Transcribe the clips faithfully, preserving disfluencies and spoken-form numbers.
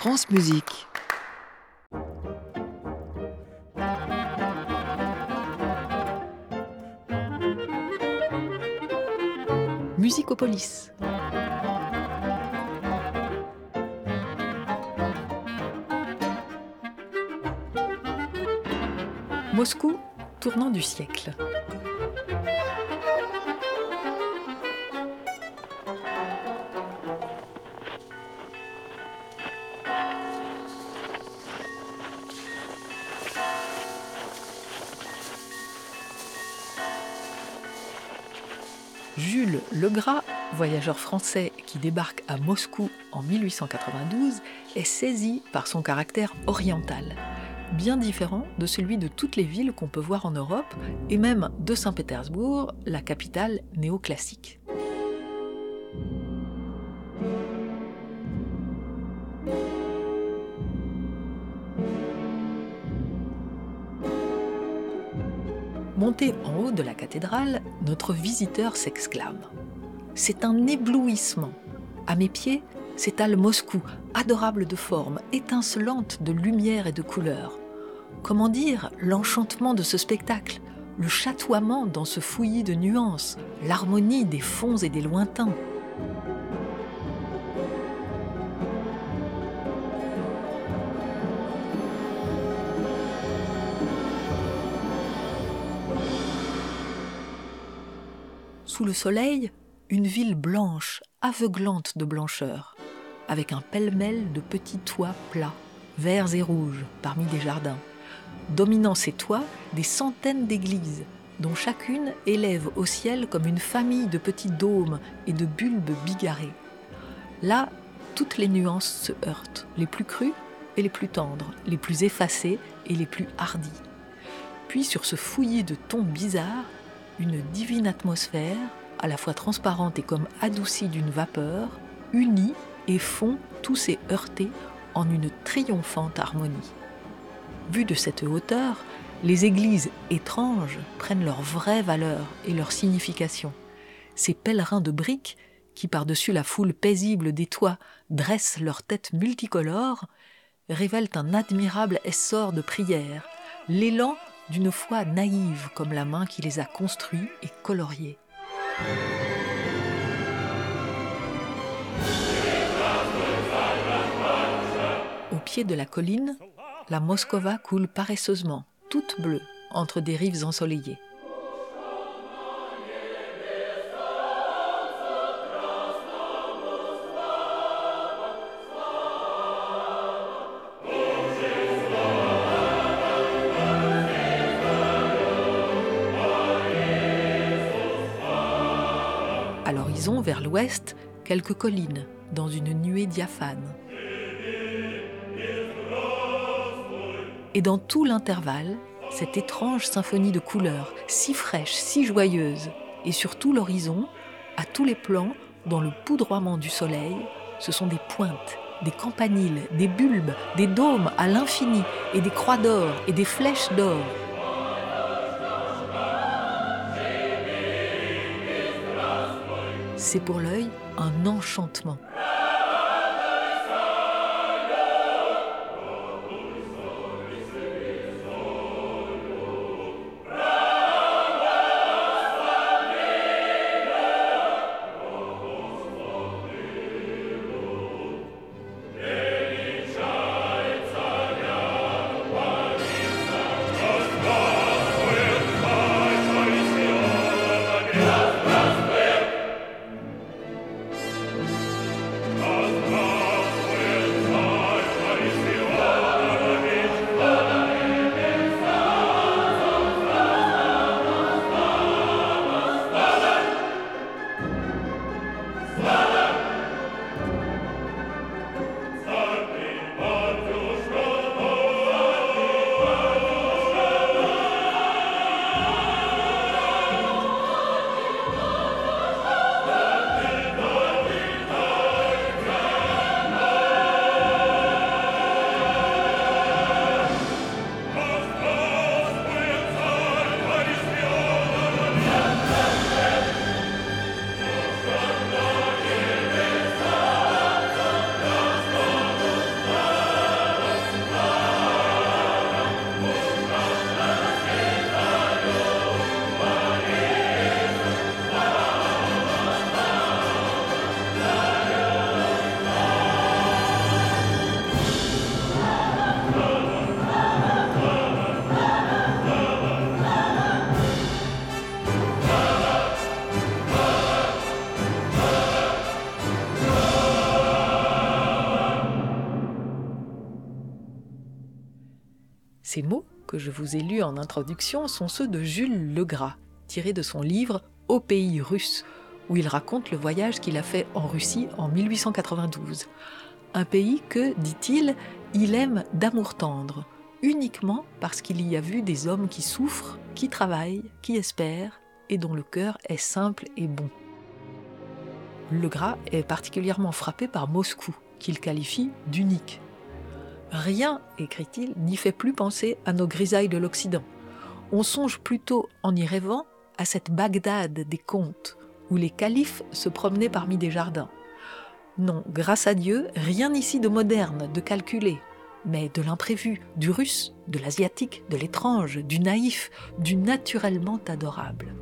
France Musique. Musicopolis. Moscou, tournant du siècle. Jules Legras, voyageur français qui débarque à Moscou en mille huit cent quatre-vingt-douze, est saisi par son caractère oriental, bien différent de celui de toutes les villes qu'on peut voir en Europe, et même de Saint-Pétersbourg, la capitale néoclassique. Monté en haut de la cathédrale, notre visiteur s'exclame. C'est un éblouissement. À mes pieds s'étale Moscou, adorable de forme, étincelante de lumière et de couleurs. Comment dire l'enchantement de ce spectacle, le chatoiement dans ce fouillis de nuances, l'harmonie des fonds et des lointains. Sous le soleil, une ville blanche, aveuglante de blancheur, avec un pêle-mêle de petits toits plats, verts et rouges, parmi des jardins. Dominant ces toits, des centaines d'églises, dont chacune élève au ciel comme une famille de petits dômes et de bulbes bigarrés. Là, toutes les nuances se heurtent, les plus crues et les plus tendres, les plus effacées et les plus hardies. Puis sur ce fouillis de tons bizarres, une divine atmosphère, à la fois transparente et comme adoucie d'une vapeur, unit et fond tous ces heurtés en une triomphante harmonie. Vues de cette hauteur, les églises étranges prennent leur vraie valeur et leur signification. Ces pèlerins de briques qui, par-dessus la foule paisible des toits, dressent leurs têtes multicolores, révèlent un admirable essor de prière, l'élan d'une foi naïve comme la main qui les a construits et coloriés. Au pied de la colline, la Moskova coule paresseusement, toute bleue, entre des rives ensoleillées. À l'horizon, vers l'ouest, quelques collines, dans une nuée diaphane. Et dans tout l'intervalle, cette étrange symphonie de couleurs, si fraîche, si joyeuse, et sur tout l'horizon, à tous les plans, dans le poudroiement du soleil, ce sont des pointes, des campaniles, des bulbes, des dômes à l'infini, et des croix d'or, et des flèches d'or. C'est pour l'œil un enchantement. Ces mots que je vous ai lus en introduction sont ceux de Jules Legras, tirés de son livre « Au pays russe », où il raconte le voyage qu'il a fait en Russie en mille huit cent quatre-vingt-douze. Un pays que, dit-il, il aime d'amour tendre, uniquement parce qu'il y a vu des hommes qui souffrent, qui travaillent, qui espèrent, et dont le cœur est simple et bon. Legras est particulièrement frappé par Moscou, qu'il qualifie d'unique. Rien, écrit-il, n'y fait plus penser à nos grisailles de l'Occident. On songe plutôt, en y rêvant, à cette Bagdad des contes, où les califes se promenaient parmi des jardins. Non, grâce à Dieu, rien ici de moderne, de calculé, mais de l'imprévu, du russe, de l'asiatique, de l'étrange, du naïf, du naturellement adorable.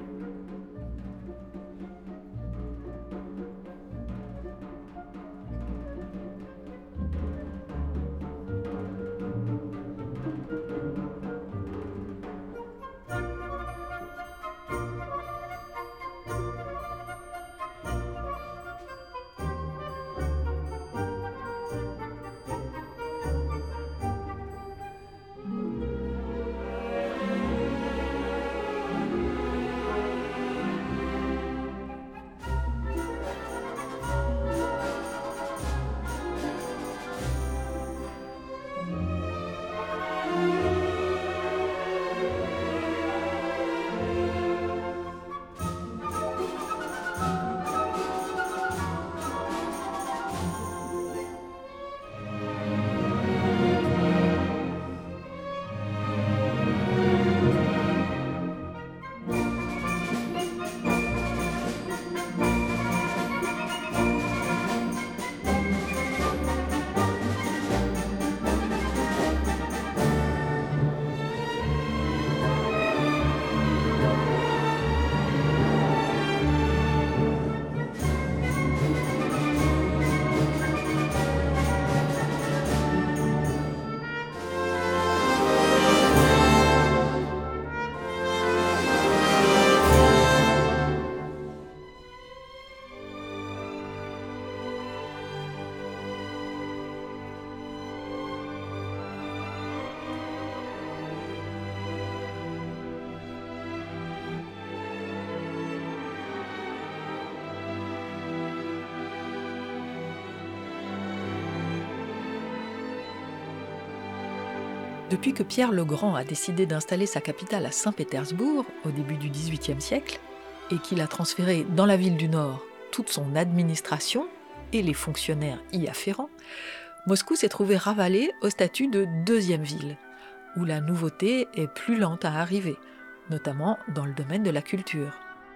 Depuis que Pierre le Grand a décidé d'installer sa capitale à Saint-Pétersbourg au début du dix-huitième siècle et qu'il a transféré dans la ville du Nord toute son administration et les fonctionnaires y afférents, Moscou s'est trouvé ravalé au statut de deuxième ville, où la nouveauté est plus lente à arriver, notamment dans le domaine de la culture.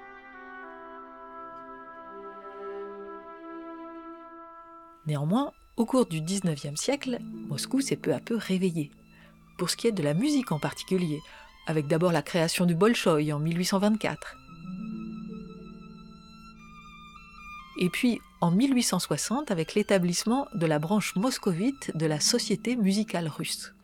Néanmoins, au cours du dix-neuvième siècle, Moscou s'est peu à peu réveillé. Pour ce qui est de la musique en particulier, avec d'abord la création du Bolchoï en mille huit cent vingt-quatre. Et puis en mille huit cent soixante avec l'établissement de la branche moscovite de la Société musicale russe.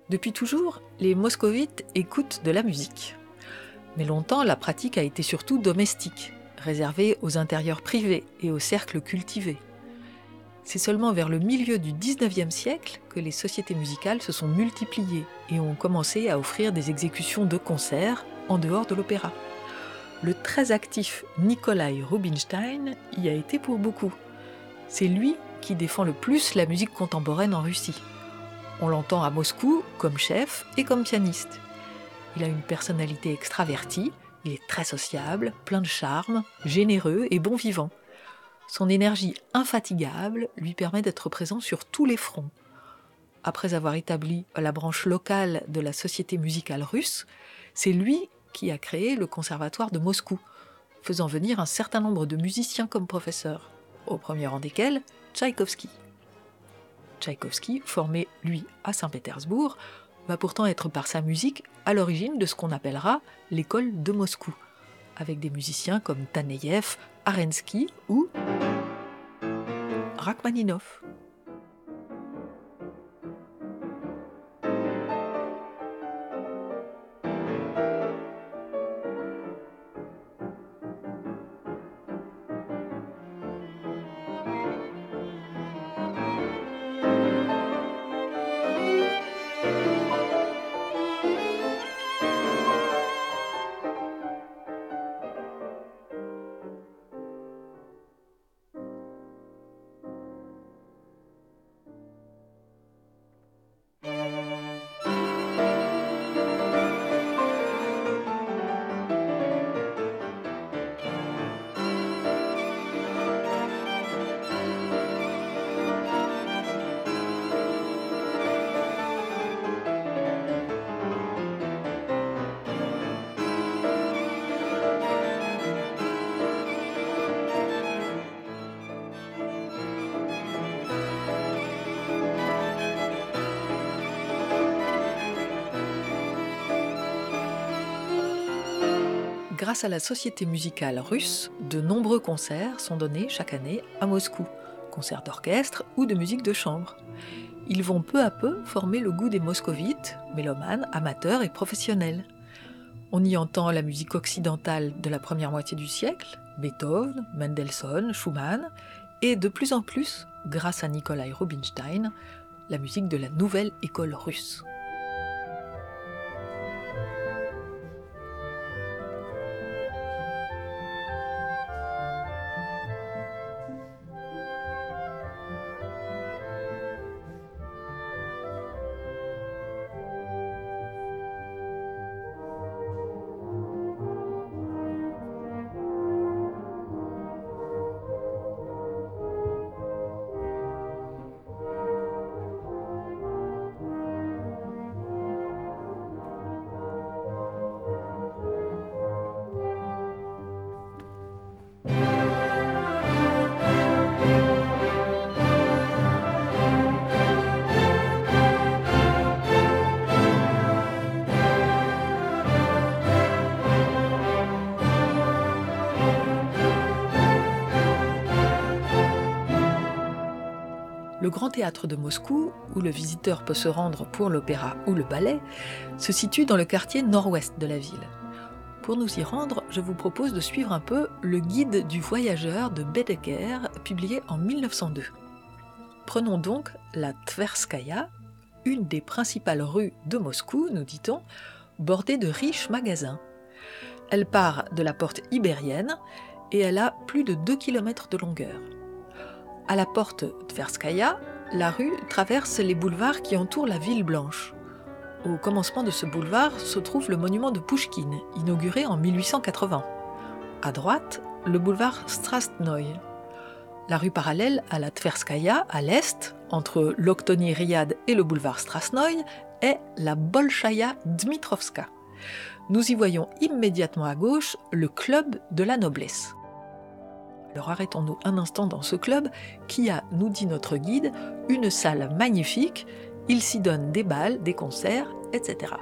Depuis toujours, les moscovites écoutent de la musique. Mais longtemps, la pratique a été surtout domestique, réservée aux intérieurs privés et aux cercles cultivés. C'est seulement vers le milieu du dix-neuvième siècle que les sociétés musicales se sont multipliées et ont commencé à offrir des exécutions de concerts en dehors de l'opéra. Le très actif Nikolai Rubinstein y a été pour beaucoup. C'est lui qui défend le plus la musique contemporaine en Russie. On l'entend à Moscou comme chef et comme pianiste. Il a une personnalité extravertie, il est très sociable, plein de charme, généreux et bon vivant. Son énergie infatigable lui permet d'être présent sur tous les fronts. Après avoir établi la branche locale de la société musicale russe, c'est lui qui a créé le conservatoire de Moscou, faisant venir un certain nombre de musiciens comme professeurs, au premier rang desquels Tchaïkovski. Tchaïkovski, formé, lui, à Saint-Pétersbourg, va pourtant être par sa musique à l'origine de ce qu'on appellera l'école de Moscou, avec des musiciens comme Taneïev, Arensky ou Rachmaninov. Grâce à la société musicale russe, de nombreux concerts sont donnés chaque année à Moscou, concerts d'orchestre ou de musique de chambre. Ils vont peu à peu former le goût des moscovites, mélomanes, amateurs et professionnels. On y entend la musique occidentale de la première moitié du siècle, Beethoven, Mendelssohn, Schumann, et de plus en plus, grâce à Nikolai Rubinstein, la musique de la nouvelle école russe. Le Grand Théâtre de Moscou, où le visiteur peut se rendre pour l'opéra ou le ballet, se situe dans le quartier nord-ouest de la ville. Pour nous y rendre, je vous propose de suivre un peu le guide du voyageur de Baedeker, publié en mille neuf cent deux. Prenons donc la Tverskaya, une des principales rues de Moscou, nous dit-on, bordée de riches magasins. Elle part de la porte ibérienne et elle a plus de deux kilomètres de longueur. À la porte Tverskaya, la rue traverse les boulevards qui entourent la ville blanche. Au commencement de ce boulevard se trouve le monument de Pouchkine, inauguré en mille huit cent quatre-vingts. À droite, le boulevard Strastnoï. La rue parallèle à la Tverskaya, à l'est, entre l'Okhtoni Riad et le boulevard Strastnoï, est la Bolchaïa Dmitrovska. Nous y voyons immédiatement à gauche le club de la noblesse. Alors arrêtons-nous un instant dans ce club qui a, nous dit notre guide, une salle magnifique. Il s'y donne des bals, des concerts, et cetera.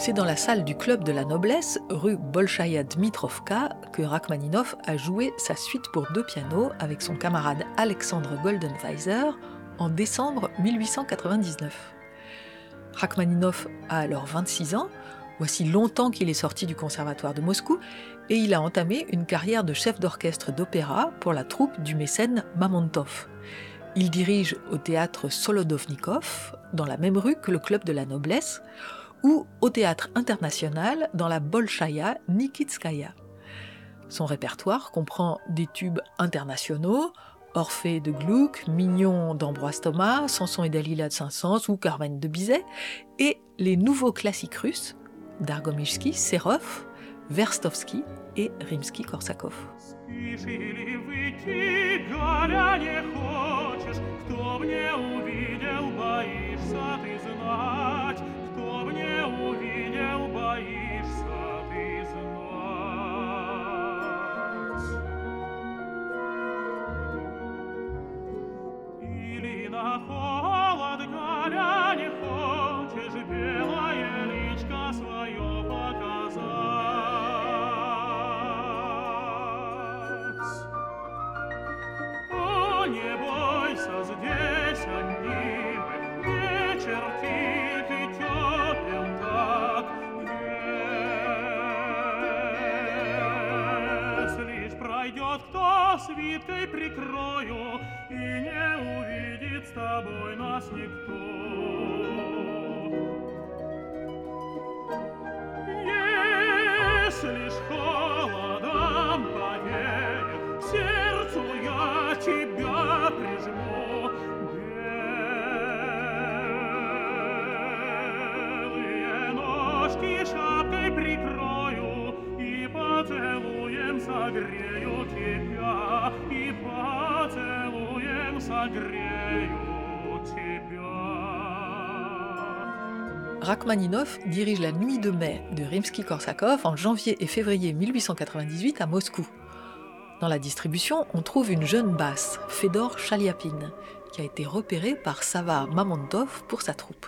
C'est dans la salle du Club de la Noblesse, rue Bolchaïa Dmitrovka, que Rachmaninov a joué sa suite pour deux pianos avec son camarade Alexandre Goldenweiser en décembre mille huit cent quatre-vingt-dix-neuf. Rachmaninov a alors vingt-six ans, voici longtemps qu'il est sorti du conservatoire de Moscou, et il a entamé une carrière de chef d'orchestre d'opéra pour la troupe du mécène Mamontov. Il dirige au théâtre Solodovnikov, dans la même rue que le Club de la Noblesse, ou au théâtre international dans la Bolchaïa Nikitskaya. Son répertoire comprend des tubes internationaux, Orphée de Gluck, Mignon d'Ambroise Thomas, Samson et Dalila de Saint-Saëns ou Carmen de Bizet, et les nouveaux classiques russes, Dargomishski, Serov, Verstovski et Rimski-Korsakov. Свиткой прикрою, и не увидит с тобой нас никто. Если ж холодом повеет, к сердцу я тебя прижму. Белые ножки шапкой прикрою, и поцелуем согрею тебя, и поцелуем согрею тебя. Rachmaninov dirige la Nuit de mai de Rimski-Korsakov en janvier et février mille huit cent quatre-vingt-dix-huit à Moscou. Dans la distribution, on trouve une jeune basse, Fedor Chaliapin, qui a été repérée par Sava Mamontov pour sa troupe.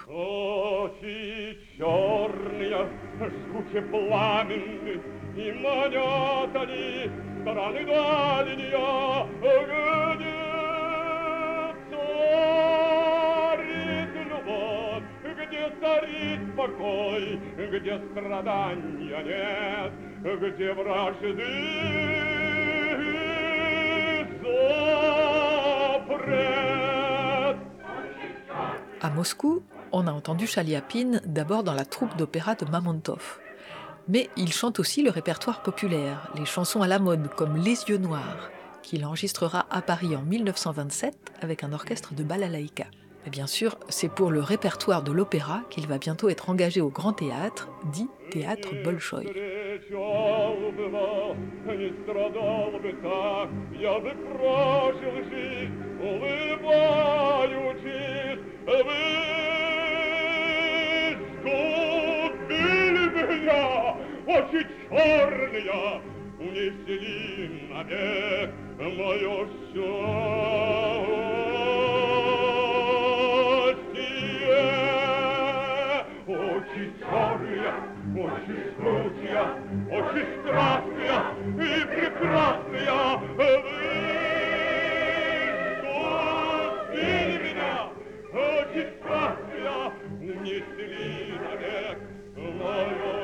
Где царит покой, где страдания нет, где вражды запрет. À Moscou, on a entendu Chaliapin d'abord dans la troupe d'opéra de Mamontov. Mais il chante aussi le répertoire populaire, les chansons à la mode comme Les Yeux Noirs, qu'il enregistrera à Paris en mille neuf cent vingt-sept avec un orchestre de balalaïka. Mais bien sûr, c'est pour le répertoire de l'opéra qu'il va bientôt être engagé au Grand Théâtre, dit Théâtre Bolchoï. Очи черные, очи жгучие, очи страстные и прекрасные. Вы убили меня, очи страстные, унесли навек мое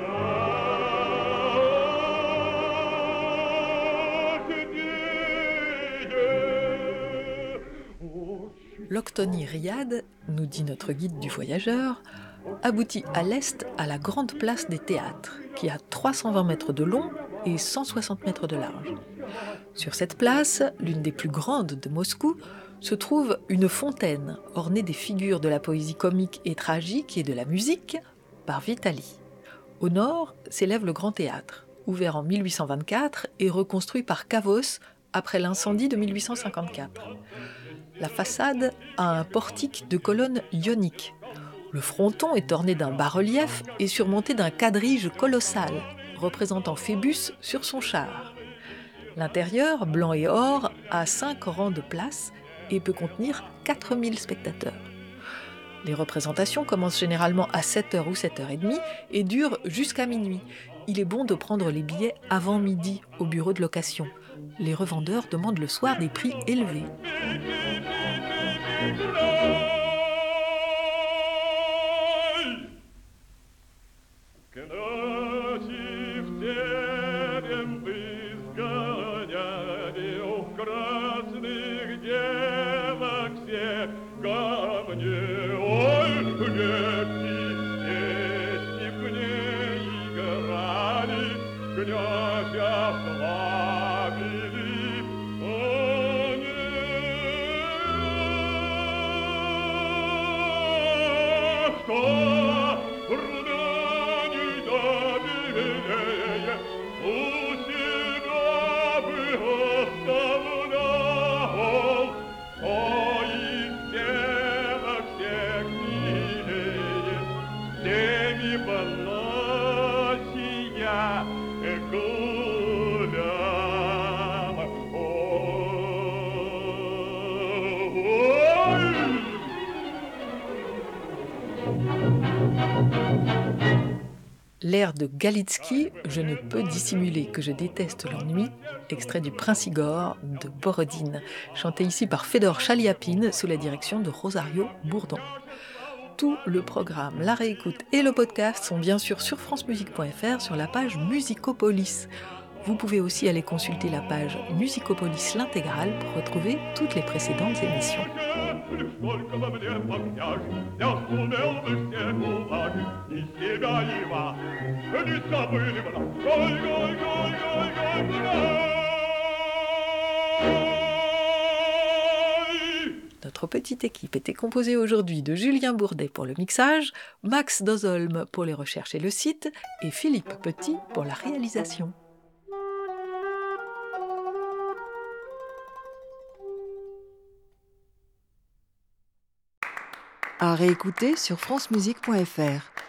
счастье. L'Octoni Riad, nous dit notre guide du voyageur, aboutit à l'est à la grande place des théâtres, qui a trois cent vingt mètres de long et cent soixante mètres de large. Sur cette place, l'une des plus grandes de Moscou, se trouve une fontaine ornée des figures de la poésie comique et tragique et de la musique par Vitali. Au nord s'élève le Grand Théâtre, ouvert en mille huit cent vingt-quatre et reconstruit par Kavos après l'incendie de mille huit cent cinquante-quatre. La façade a un portique de colonnes ioniques. Le fronton est orné d'un bas-relief et surmonté d'un quadrige colossal, représentant Phébus sur son char. L'intérieur, blanc et or, a cinq rangs de places et peut contenir quatre mille spectateurs. Les représentations commencent généralement à sept heures ou sept heures trente et durent jusqu'à minuit. Il est bon de prendre les billets avant midi au bureau de location. Les revendeurs demandent le soir des prix élevés. L'air de Galitsky, je ne peux dissimuler que je déteste l'ennui, extrait du Prince Igor de Borodine, chanté ici par Fédor Chaliapine sous la direction de Rosario Bourdon. Tout le programme, la réécoute et le podcast sont bien sûr sur francemusique point f r sur la page Musicopolis. Vous pouvez aussi aller consulter la page Musicopolis l'intégrale pour retrouver toutes les précédentes émissions. Notre petite équipe était composée aujourd'hui de Julien Bourdet pour le mixage, Max Dozolm pour les recherches et le site, et Philippe Petit pour la réalisation. À réécouter sur francemusique point f r.